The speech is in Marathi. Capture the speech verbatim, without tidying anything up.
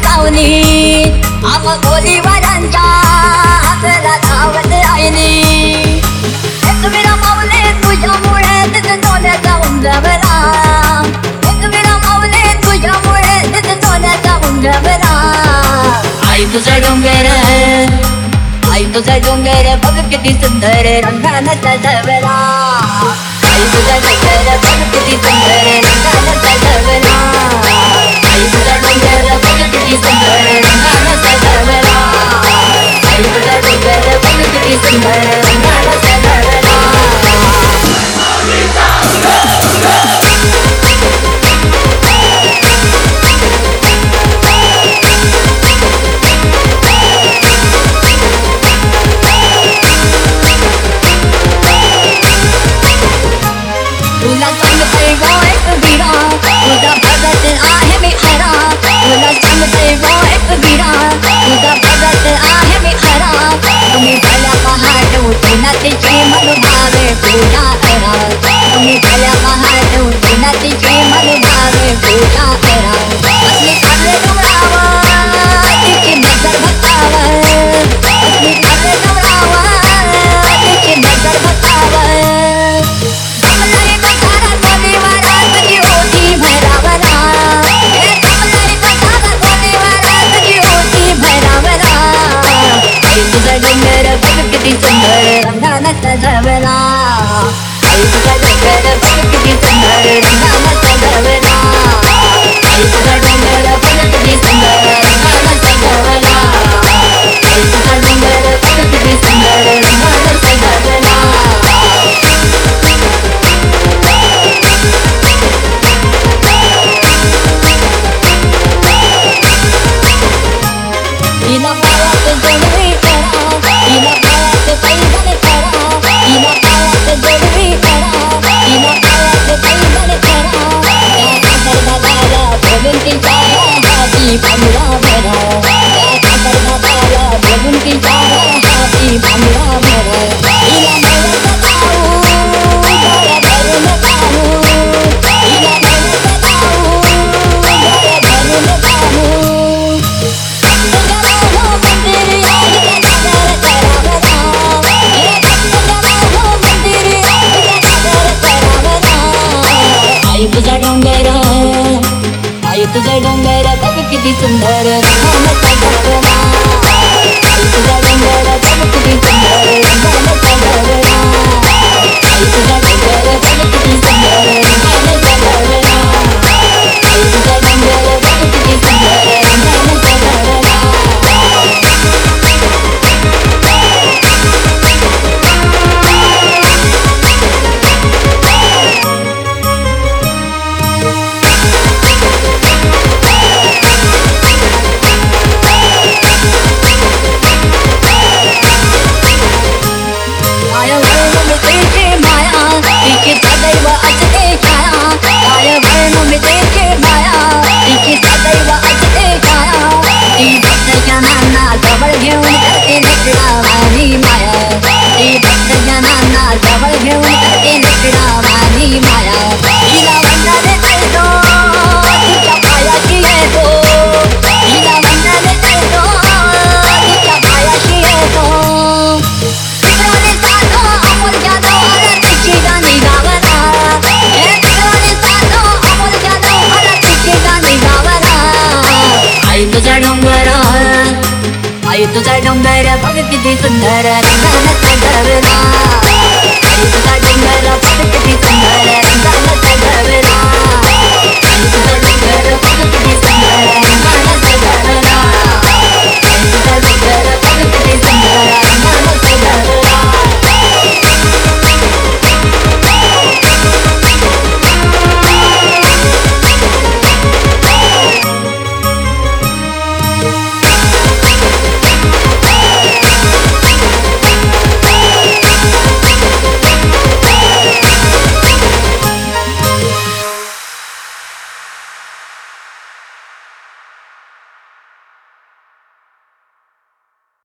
सावली आम गोलीबारांच्या हाताला धावत राहिली एकवीरा माऊले तुझ्यामुळे तिथे सोन्याचा उंजवला एकवीरा माऊले तुझ्यामुळे तिथे सोन्याचा उंजवला आई तुझा डोंगर आई तुझा डोंगर बघ किती सुंदर रंगानं सजवला आई तुझा डोंगर बघ किती सुंदर रंगानं सजवला आई तुझा डोंगर बघ किती सुंदर रंगानं सजवला आई तुझा डोंगर बघ किती सुंदर रंगानं सजवला तुला सांगते गो एकवीरा तुझा भगत आहे मी खरा तुला सांगते गो एकवीरा तुझा भगत आहे मी खरा तुम्ही भल्या पहाट उठून तिची मनोभावे पूजा करा तुम्ही भल्या पहाट उठून तिची मनोभावे पूजा करा असली खाल्ले डोंगरावर तिची नजर भक्तावर असली खाल्ले डोंगरावर तिची नजर भक्तावर डोंगर बघ किती सुंदर रंगानं सजवला आई तुझा डोंगर बघ किती सुंदर रंगानं सजवला आई तुझा डोंगर बघ किती सुंदर रंगानं सजवला आई तुझा डोंगर बघ किती सुंदर रंगानं सजवला हिला पायात जोडवी करा हिला पायात पैदल करा हिला पायात जोडवी करा हिला पायात पैदल करा त्या दरबाराला बोलून तिच्या हाती भांगडा भरा त्या दरबाराला बोलून तिच्या हाती भांगडा भरा हिला मिळत जाऊ डोळे भरून पाहू हिला मिळत जाऊ डोळे भरून पाहू आई तुझा डोंगर आई तुझा डोंगर बघ किती सुंदर रंगानं सजवला आई तुझा डोंगर बघ किती सुंदर रंगानं सजवला आई तुझा डोंगर बघ किती सुंदर रंगानं सजवला आई तुझा डोंगर बघ किती सुंदर रंगानं सजवला जवळ घेऊन करते नकडा माझी माया ती भक्त जनांना जवळ घेऊन करते नकडा माझी माया हिला वंदन करतो तिच्या पायाशी येतो हिला वंदन करतो तिच्या पायाशी येतो तिकडे साधो अमोल जाधव आरतीची गाणी गावला हे तिकडे साधो अमोल जाधव आरतीची गाणी गावला आई तुझा डोंगर आई तुझा डोंगर बघ किती सुंदर रंगानं सजवला